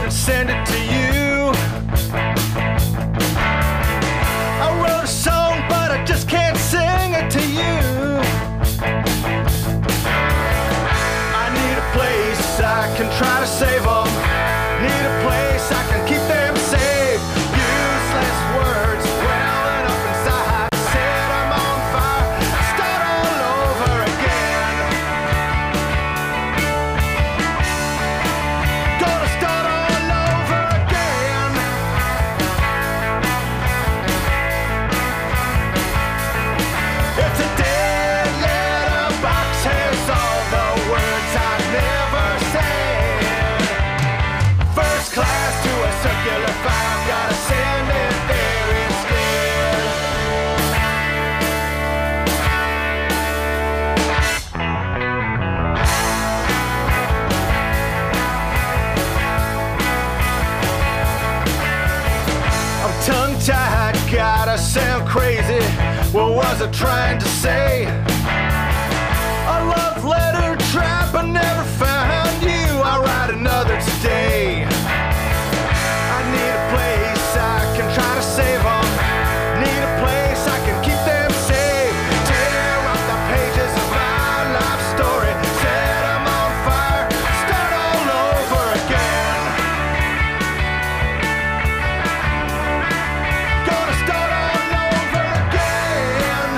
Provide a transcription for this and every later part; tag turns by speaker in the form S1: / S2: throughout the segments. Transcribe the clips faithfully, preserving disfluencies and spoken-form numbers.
S1: and send it to you. I wrote a song, but I just can't sing it to you. I need a place I can try to save them. Need a place I can keep them safe. Useless words welling up inside. Set them on fire, start all over again. Gonna start all over again. It's a dead letter box, has all the words I never said. First class to a circular file, gotta send it there instead. I'm tongue-tied, gotta sound crazy. What was I trying to say? A love letter trap, I never found you. I'll write another today. I need a place I can try to save them. Need a place I can keep them safe. Tear up the pages of my life story. Set them on fire, start all over again. Gonna start all over again.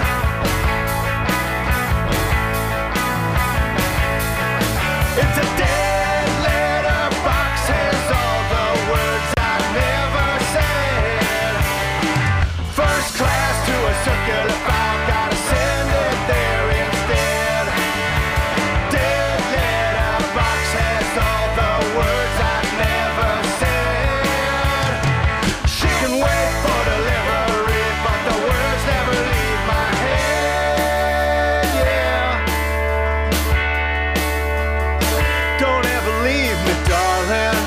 S1: It's a dead letter box, has all the words I never said. First class to a circular file, gotta send it there instead. Dead letter box has all the words I never said. She can wait for delivery, but the words never leave my head. Yeah. Don't ever leave me, darling.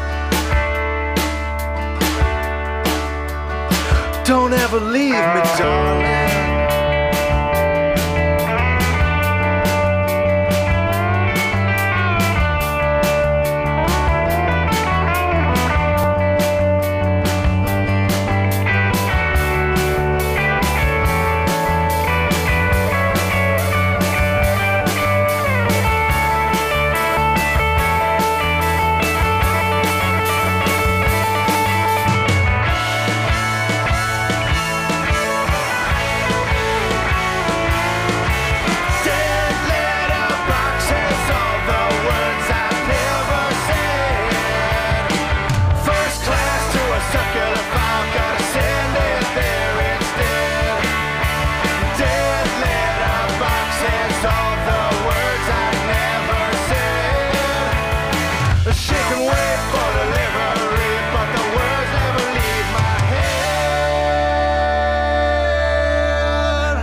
S1: Don't ever leave me, darling. Dead letter box has all the words I never said. First class to a circular file, gotta send it there instead. Dead letter box has all the words I never said. She can wait for delivery, but the words never leave my head.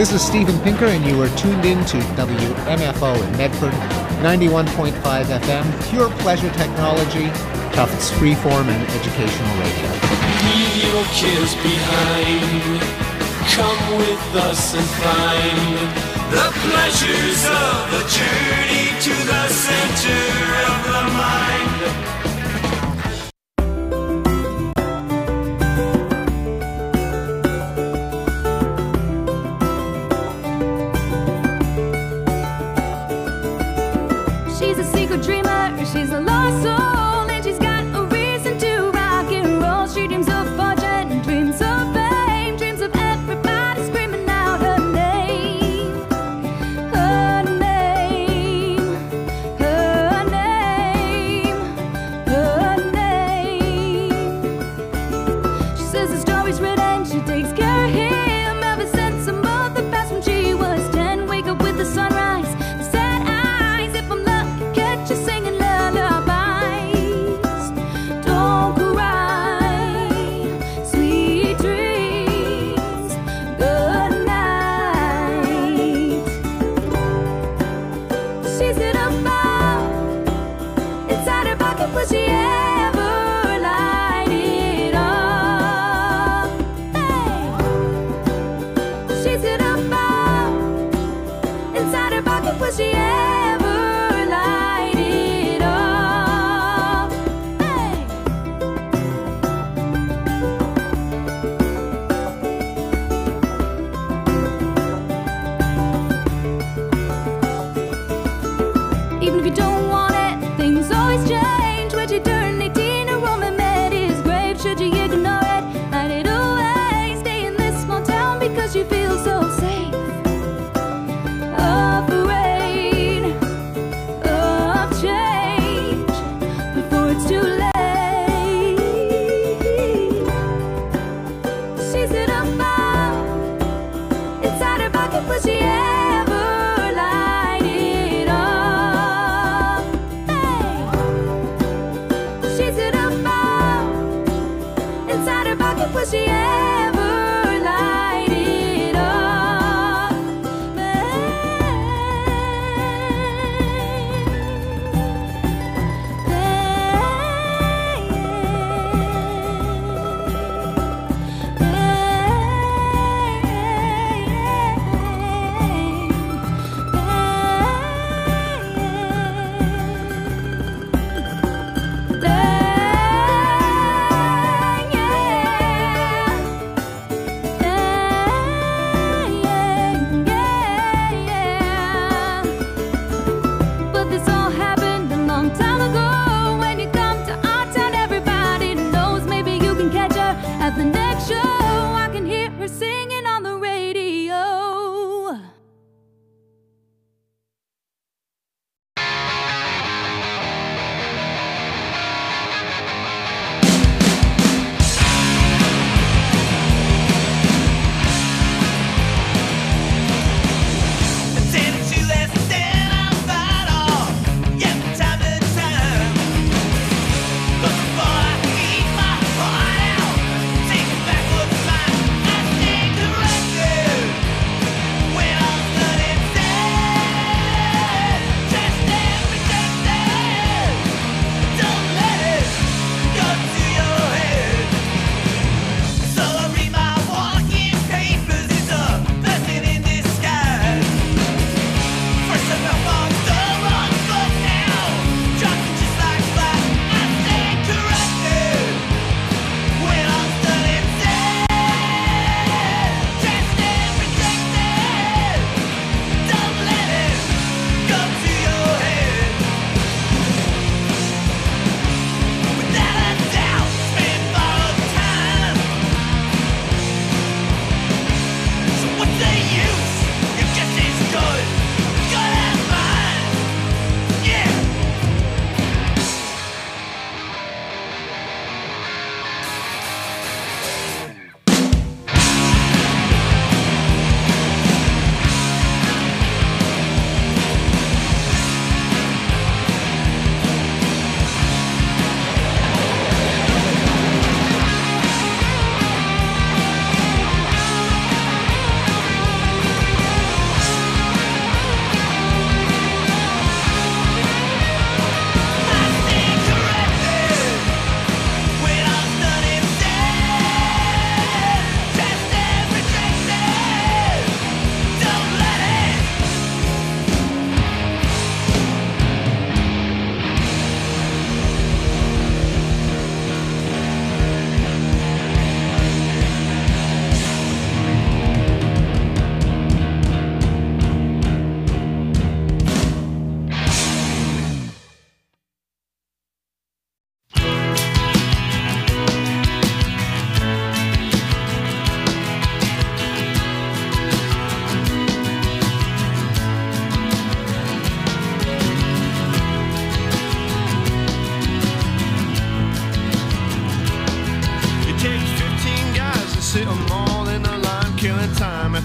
S2: This is Steven Pinker, and you are tuned in to W M F O in Medford, ninety-one point five F M, pure pleasure technology, Tufts freeform and educational radio.
S3: Leave your cares behind. Come with us and find the pleasures of the journey to the center of the mind.
S4: She's a secret dreamer, she's a lost soul, and she's got a reason to rock and roll. She dreams of fortune, dreams of fame, dreams of everybody screaming out her name. Her name, her name, her name. She says the story's written, she takes care of him ever since some other past when she was ten. Wake up with the sunrise, the sad eyes, if I'm lucky, catch you singing lullabies. Don't cry, sweet dreams, good night. She's in a bowl inside her pocket, will she ever light it up? Hey. She's in a bowl inside her pocket, will she ever light it up? Hey. Even if you don't want it, things always change. When you turn eighteen, a woman met his grave. Should you ignore it, hide it away? Stay in this small town because you feel so safe. Afraid of change before it's too late. She's in a bowl inside her pocket, will she ever light it up? Hey. She's in a bowl inside her pocket, will she ever light it up? Hey.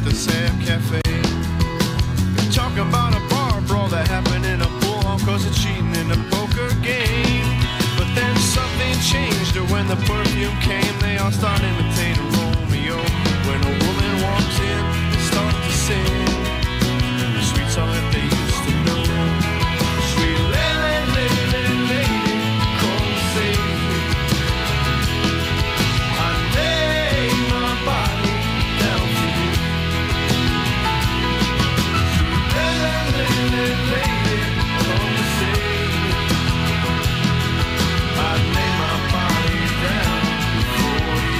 S1: the Sam Cafe. They're talking about a bar brawl that happened in a pool hall cause of cheating in a poker game. But then something changed, or when the perfume came, they all start imitating Romeo. When a woman walks in, they start to sing the sweet song that they used to know. Sweet lady, lady, lady, come save me. I lay my body down for you. Sweet lady, lady, lady, come save me. I lay my body down for you.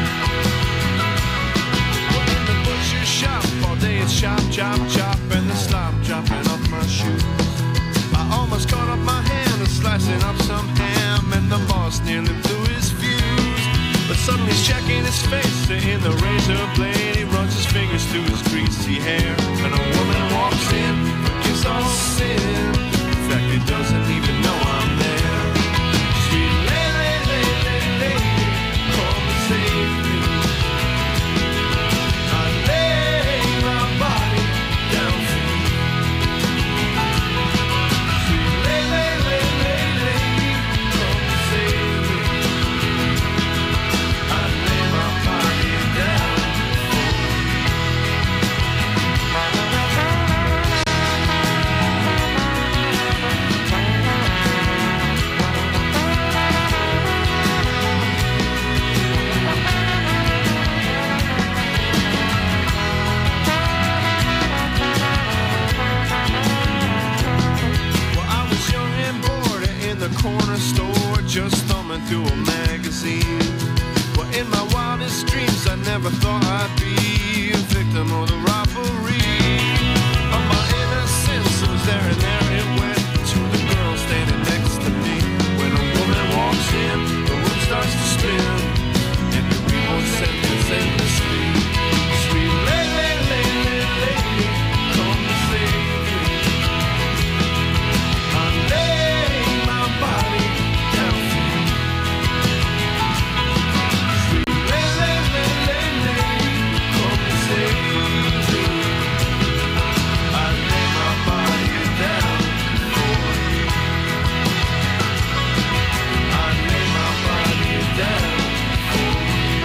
S1: Well, in the butcher shop all day it's chop, chop, chop, and the slop dropping off my shoes. I almost caught up my hand and slicing up some ham, and the boss nearly blew his fuse. But suddenly he's checking his face in the razor blade. He runs his fingers through his greasy hair, and a woman walks in, forgives all sin. In fact, he doesn't even know I'm there. Sweet lady, lady, lady, come and save me. I lay my body down for you. Sweet lady, lady, lady, come and save me. I lay my body down for you. Well, I was young and bored in the corner store, just thumbing through a magazine. Well, in my wildest dreams, I never thought I'd be a victim of the robbery of my innocence. It was there and there it went to the girl standing next to me. When a woman walks in, the room starts to spin, and you read one sentence endlessly. Sweet lady, lady, lady, come to save me. I lay my body down for you. Sweet lady, lady, lady, come to save me. I lay my body down for you. I lay my body down for you.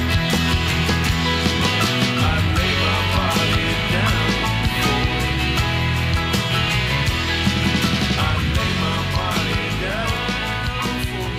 S1: I lay my body down for you. I lay my body down for you.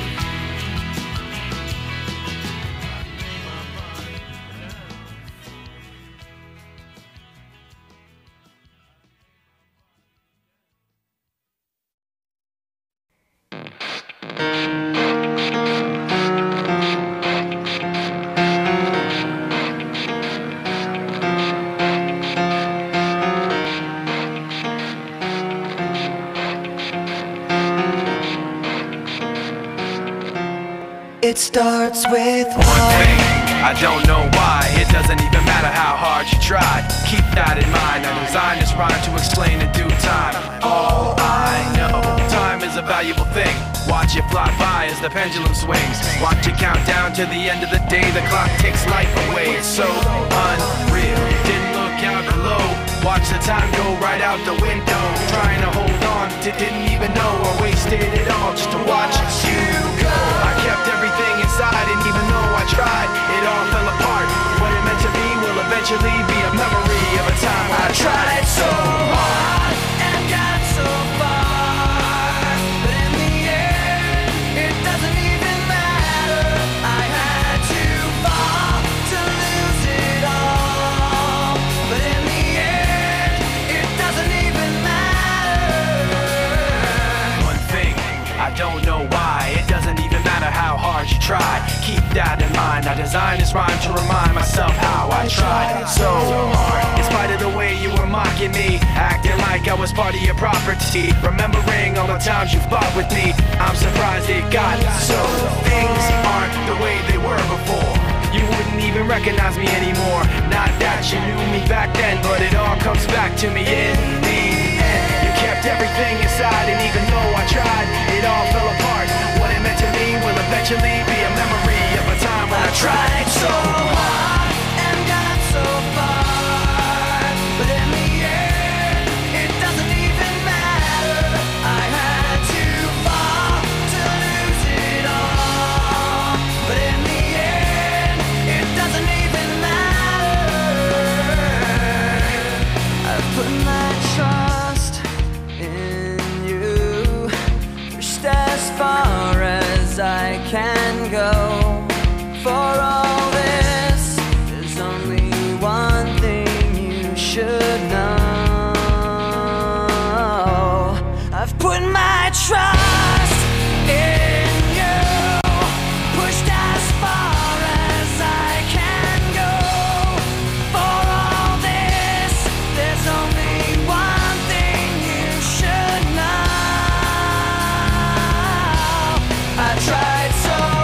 S5: It starts with
S6: One thing,
S5: one.
S6: I don't know why. It doesn't even matter how hard you try. Keep that in mind. I designed this rhyme to explain in due time. All I know, time is a valuable thing. Watch it fly by as the pendulum swings. Watch it count down to the end of the day. The clock takes life away. It's so unreal. Didn't look out below. Watch the time go right out the window. Trying to hold on to didn't even know I wasted it all just to watch you go. I kept everything inside, and even though I tried, it all fell apart. What it meant to be will eventually be a memory of a time I tried so hard
S5: And got so far, but in the end, it doesn't even matter. I had to fall to lose it all, but in the end, it doesn't even matter.
S6: One thing, I don't know why. It doesn't even matter how hard you try. Keep that in mind. I designed this rhyme to remind myself how I tried so hard. In spite of the way you were mocking me, acting like I was part of your property, remembering all the times you fought with me, I'm surprised it got so. Things aren't the way they were before. You wouldn't even recognize me anymore. Not that you knew me back then, but it all comes back to me in the end. You kept everything inside, and even though I tried, it all fell apart. What it meant to me will eventually be a memory of a time when I tried so hard
S5: and got so far. can go. For all this, there's only one thing you should know. I've put my trust in you, pushed as far as I can go. For all this, there's only one thing you should know. I tried so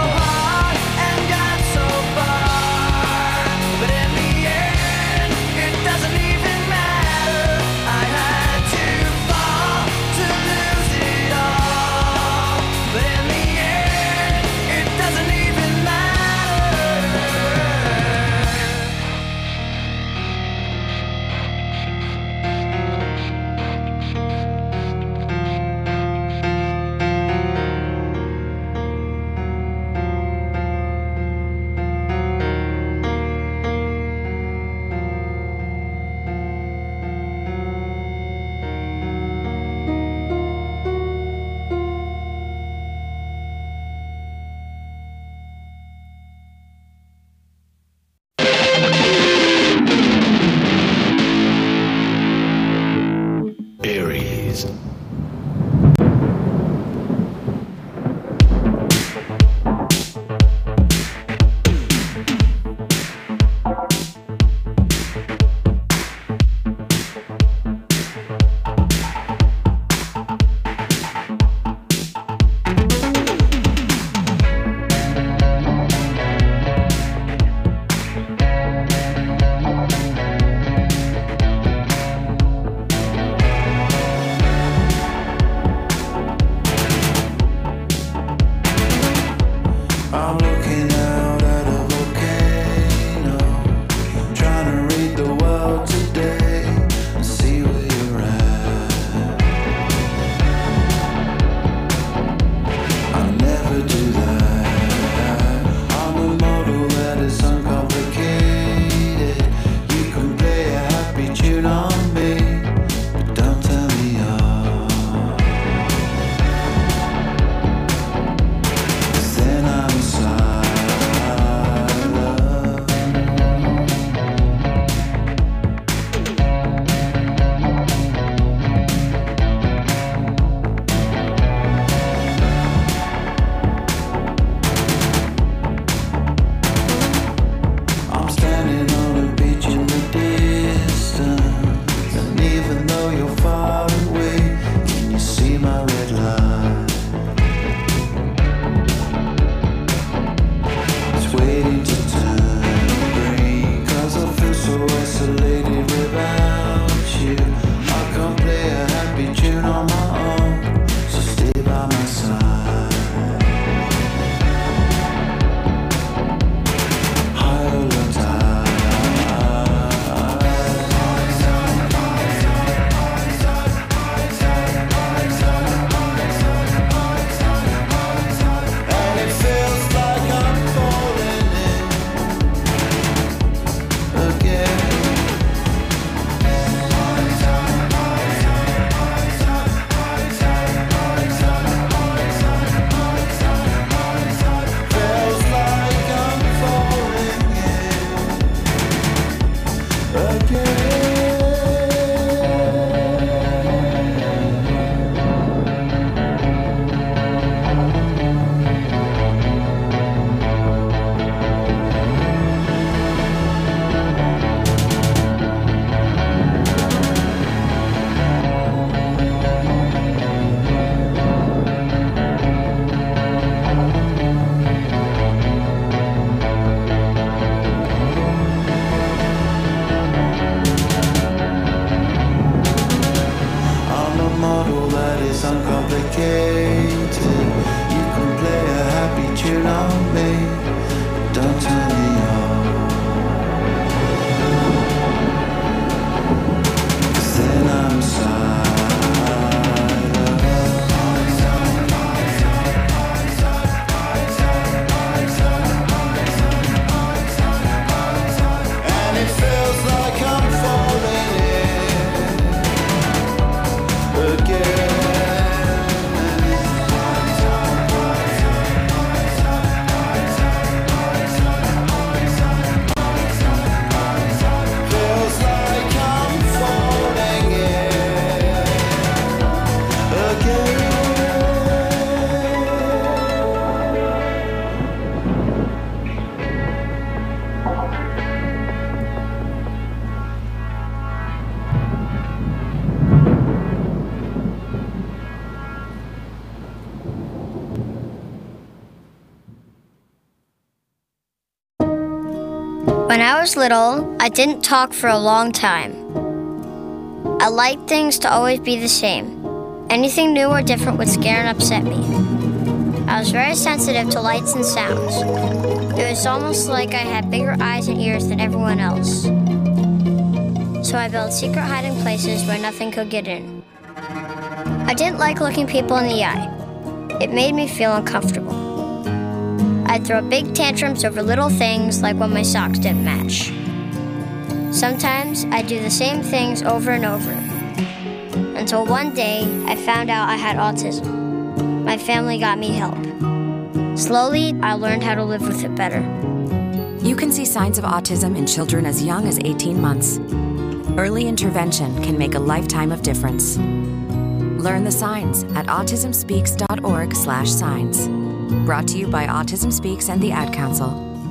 S7: When I was little, I didn't talk for a long time. I liked things to always be the same. Anything new or different would scare and upset me. I was very sensitive to lights and sounds. It was almost like I had bigger eyes and ears than everyone else. So I built secret hiding places where nothing could get in. I didn't like looking people in the eye. It made me feel uncomfortable. I'd throw big tantrums over little things like when my socks didn't match. Sometimes I'd do the same things over and over. Until one day, I found out I had autism. My family got me help. Slowly, I learned how to live with it better.
S8: You can see signs of autism in children as young as eighteen months. Early intervention can make a lifetime of difference. Learn the signs at autism speaks dot org slash signs. Brought to you by Autism Speaks and the Ad Council.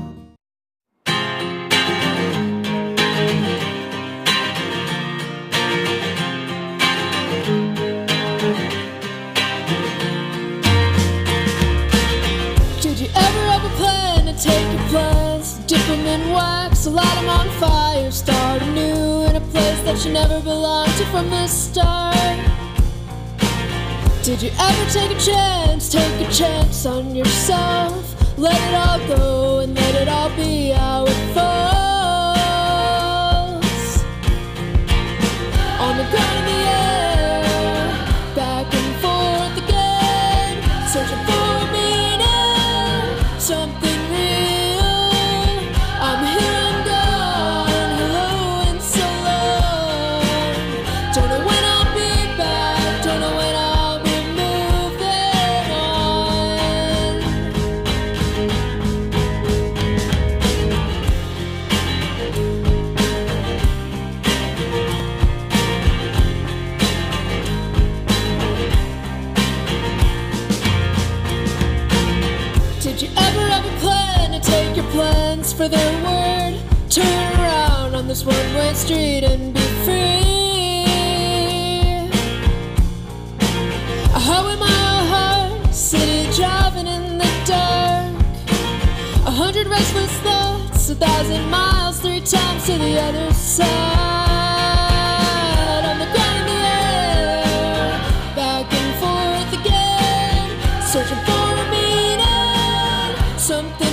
S9: Did you ever have a plan to take your plans, dip them in wax, light them on fire, start anew in a place that you never belonged to from the start? Did you ever take a chance, take a chance on yourself? Let it all go and let it all be how it falls. On the ground in the air, back and forth again, searching for a meaning, something real. I'm here, I'm gone, hello and so long. Don't know when I'll be back, don't know when I'll plans for their word, turn around on this one-way street and be free. A highway mile high, city driving in the dark. A hundred restless thoughts, a thousand miles, three times to the other side. On the ground in the air, back and forth again, searching for a meaning, something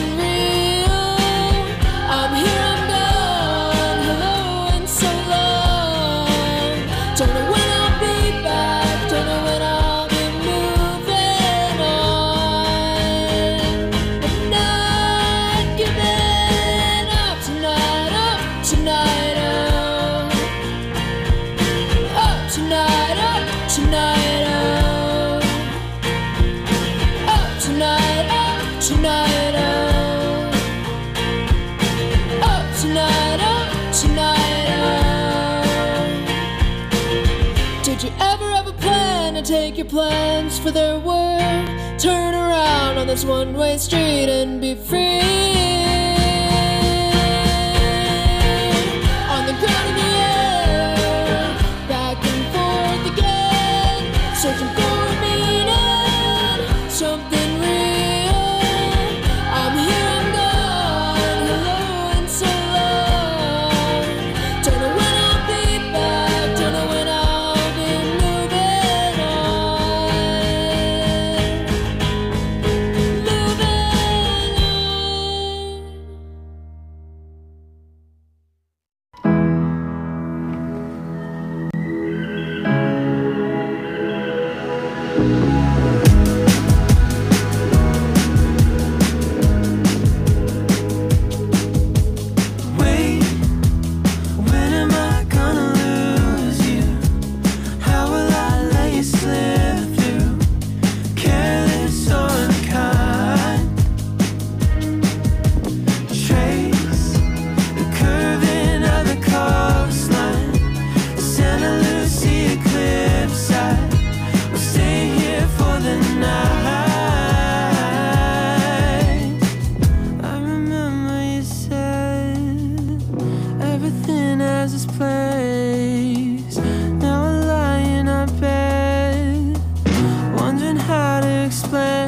S9: take your plans for their word, turn around on this one-way street and be free. On the ground in the air, back and forth again, searching for a meaning, something real. I'm here, I'm gone, hello and so long. Don't know when I'll be back, don't know when I'll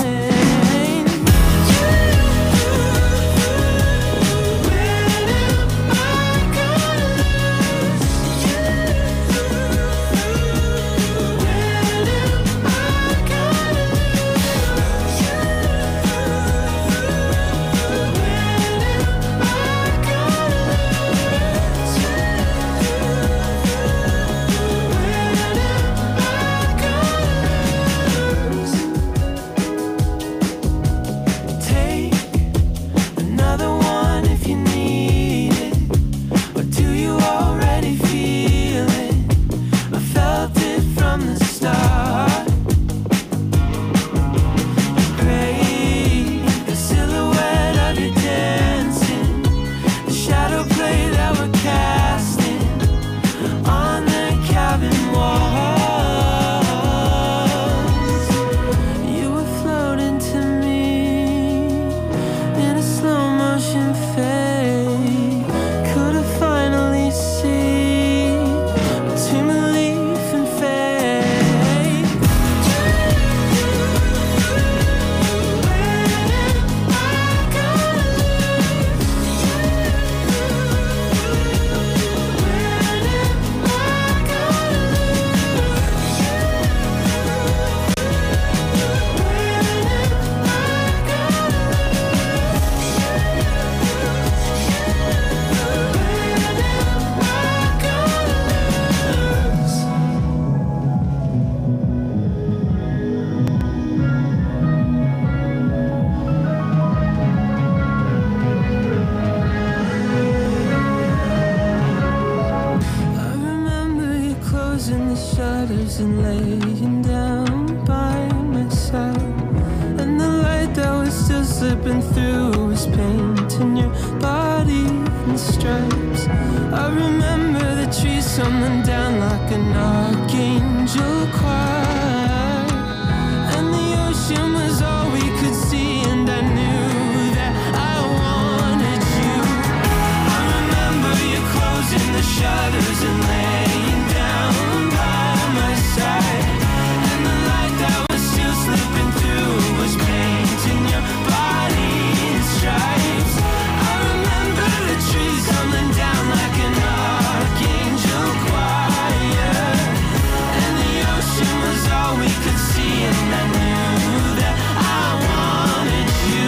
S9: explain.
S10: slipping through was painting your body in stripes. I remember the trees tumbling down like an archangel choir, and the ocean was all we could see, and I knew that I wanted you. I remember you closing the shutters and laying down by my side, and the light that was still slipping through was painting your body in stripes. I remember the trees coming down like an archangel choir, and the ocean was all we could see, and I knew that I wanted you.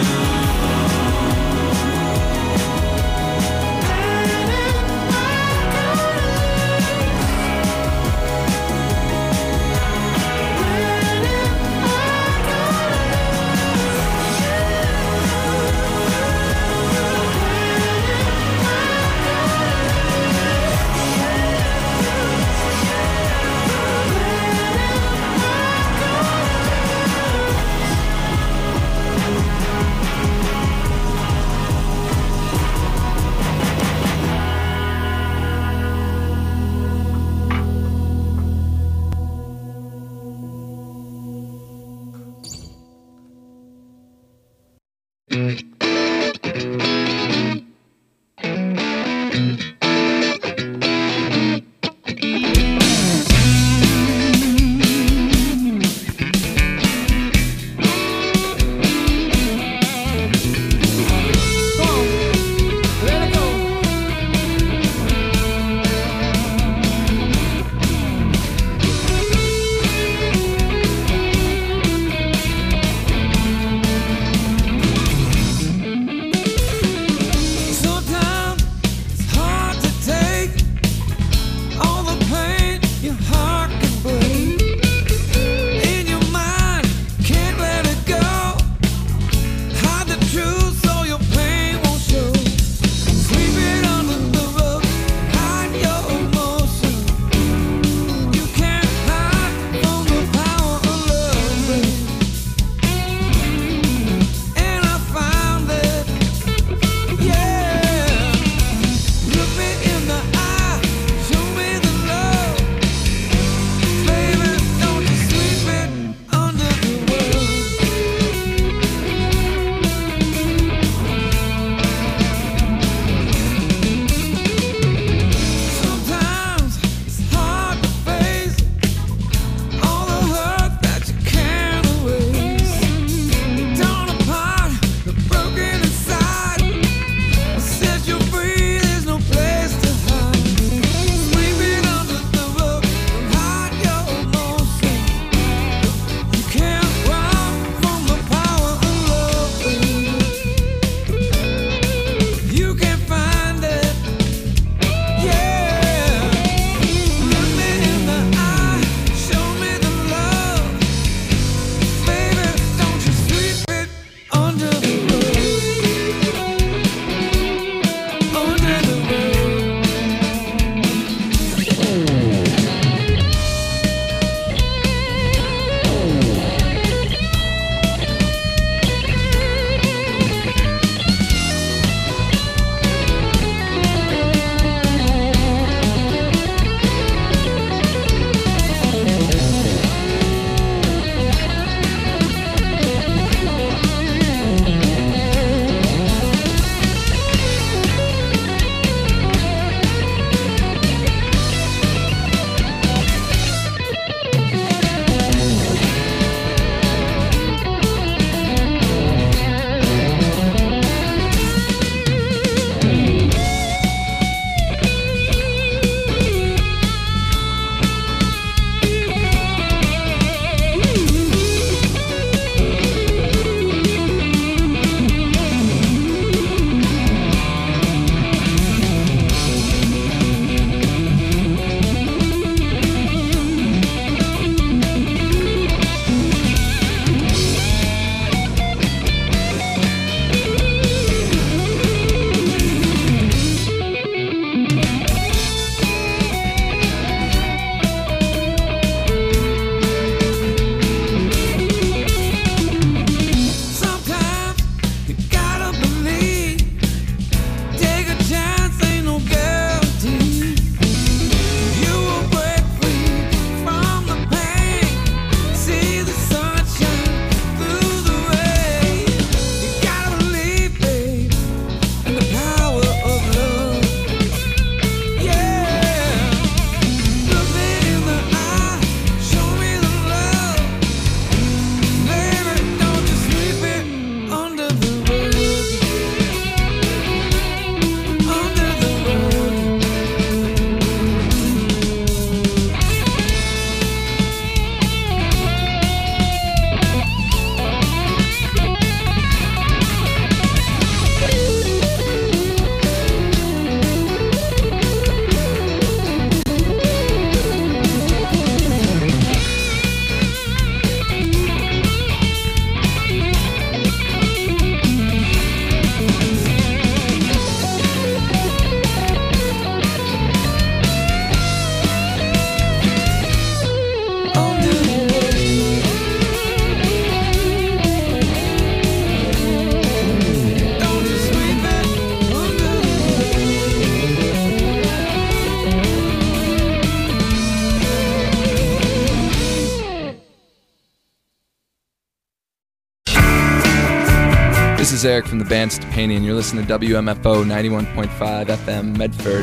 S11: This is Eric from the band Stupanian. You're listening to W M F O ninety-one point five F M Medford.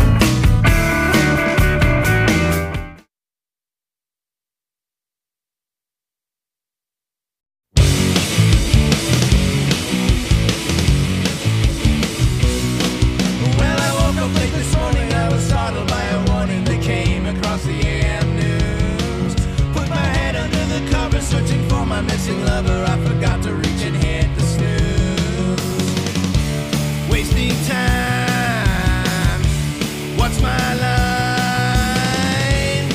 S1: Well, I woke up late this morning, I was startled by a warning that came across the A M news. Put my head under the covers, searching for my missing lover. I forgot to reach and hit the snooze. Wasting time, what's my line?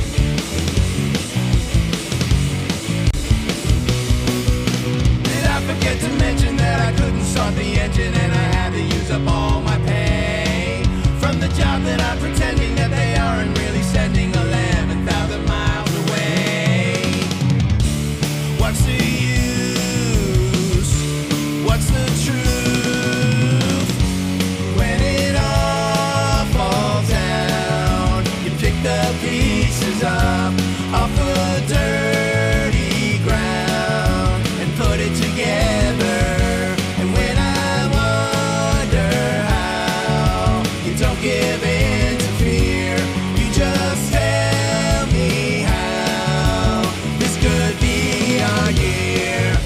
S1: Did I forget to mention that I couldn't start the engine and I had to use up all my pay from the job that I'm pretending that they aren't really sending eleven thousand miles away? What's the use? What's the truth? When it all falls down, you pick the pieces up off the dirty ground and put it together. And when I wonder how you don't give in to fear, you just tell me how this could be our year.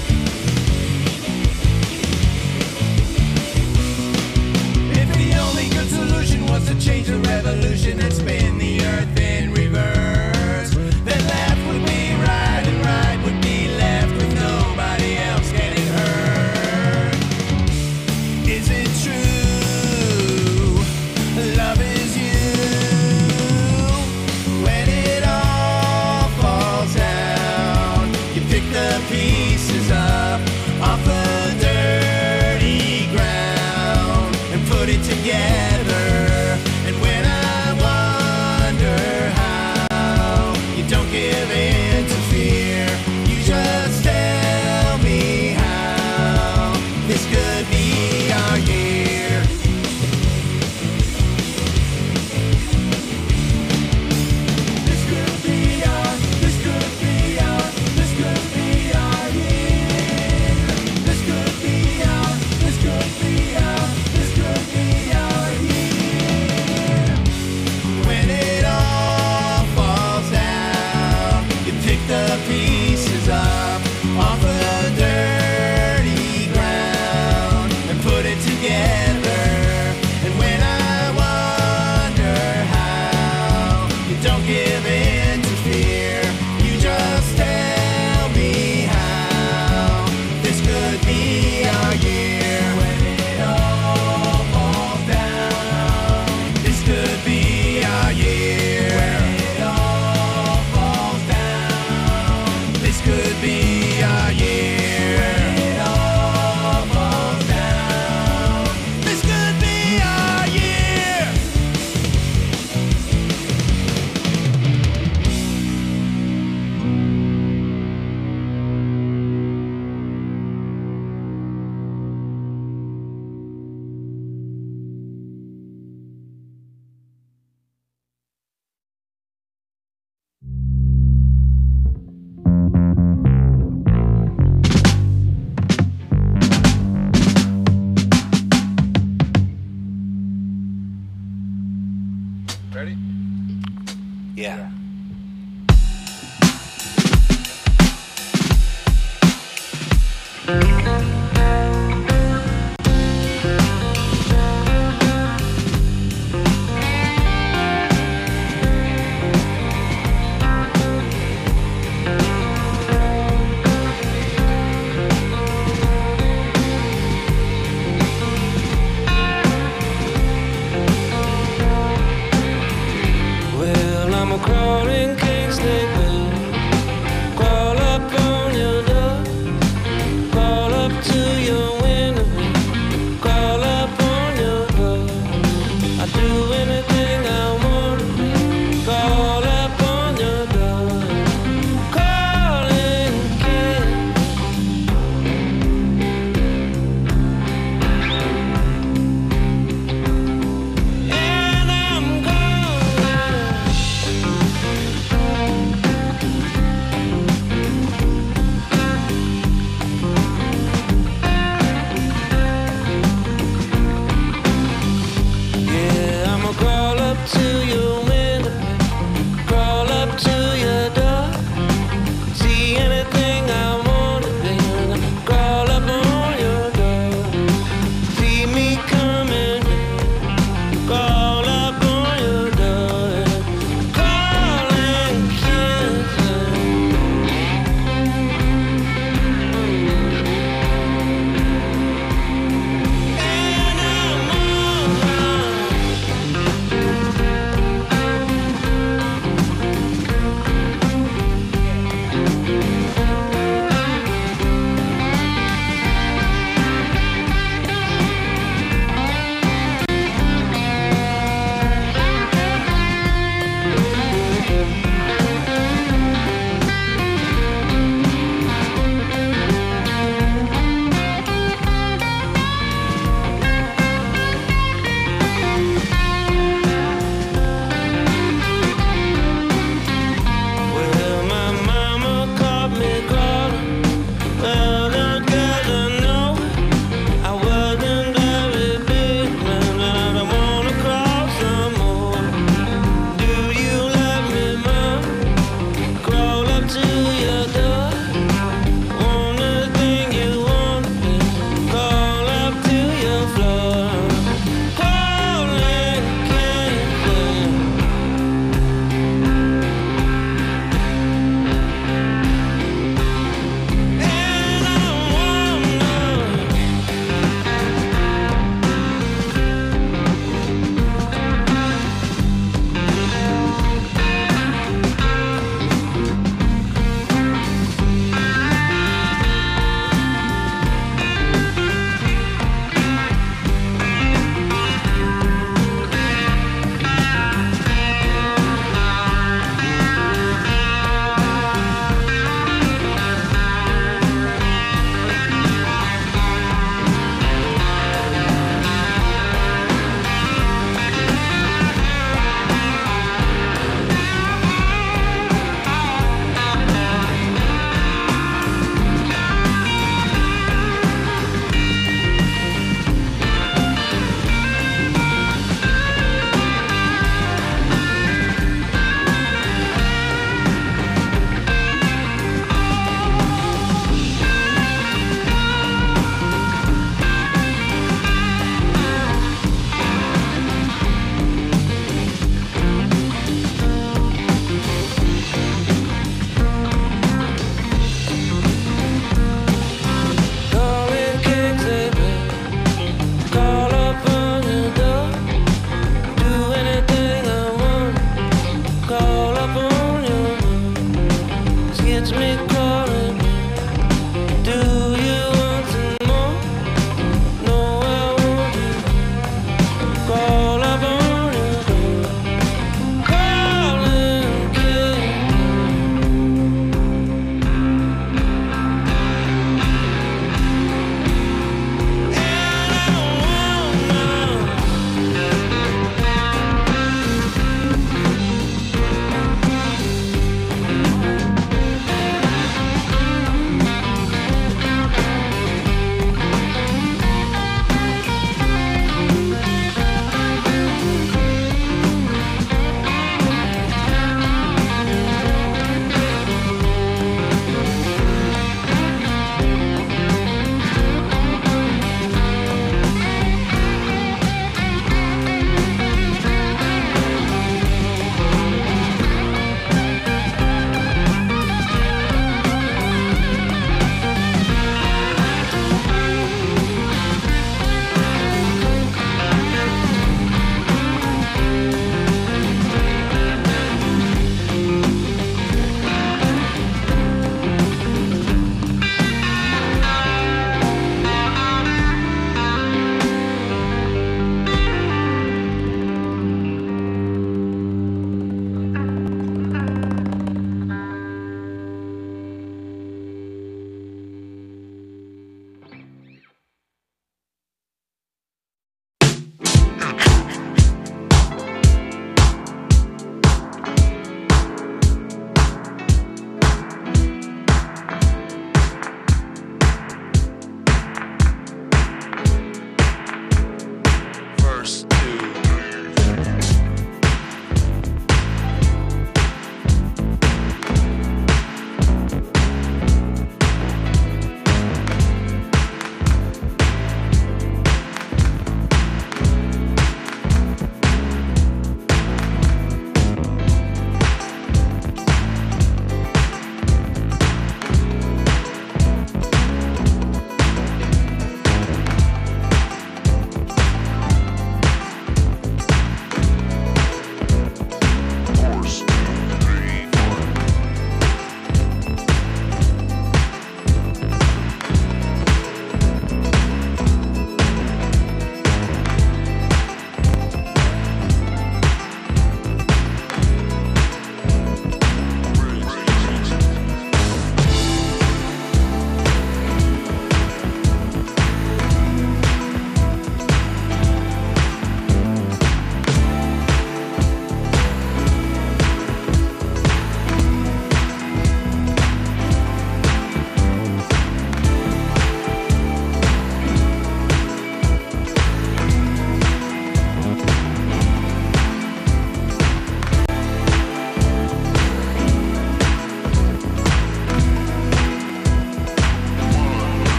S1: If the only good solution was to change the revolution and spin the earth in reverse, then left would be right and right would be left with nobody else getting hurt. Is it true? Love is you. When it all falls down, you pick the pieces up off the dirty ground and put it together. And when I wonder how you don't give in to fear, you just tell me how this could be our year. This could be our, this could be our, this could be our year. This could be our, this could be our, this could be our year. When it all falls down, you pick the pieces up off the dirty ground and put it together. And when I wonder how you don't give in to fear, you just tell me how this could be our year. When it all falls down, this could be our year. When it all falls down, this could be our year. When it all falls down, this could be our year.
S11: Ready?
S1: Yeah.
S10: Well, I'm a crawling king snake, babe. Crawl up on your door, crawl up to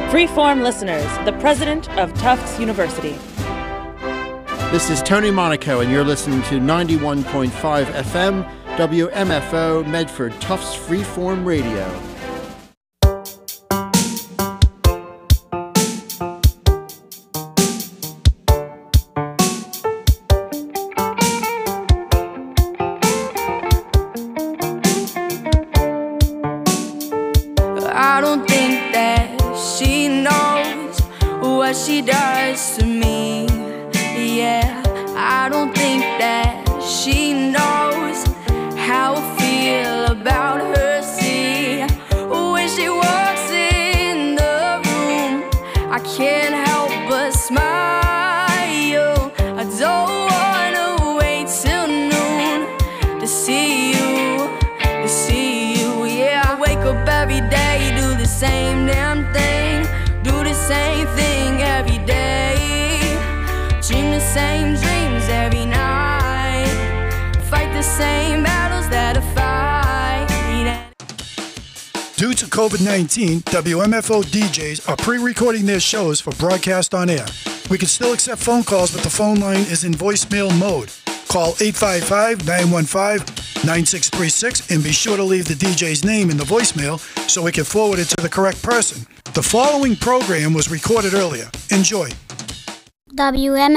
S12: Freeform listeners, the president of Tufts University.
S13: This is Tony Monaco, and you're listening to ninety-one point five F M, W M F O, Medford, Tufts Freeform Radio.
S14: I don't think that she knows what she does to me. Yeah, I don't think that she knows how I feel about her. See, when she walks in the room, I can't help but smile. I don't wanna wait till noon to see you, to see you. Yeah, I wake up every day, do the same damn thing, do the same thing every day. Dream the same dreams every night, fight the same battles that I fight.
S15: Due to COVID nineteen, W M F O D Js are pre-recording their shows for broadcast on air. We can still accept phone calls, but the phone line is in voicemail mode. Call eight five five, nine one five, nine six three six and be sure to leave the D J's name in the voicemail so we can forward it to the correct person. The following program was recorded earlier. Enjoy.
S7: W M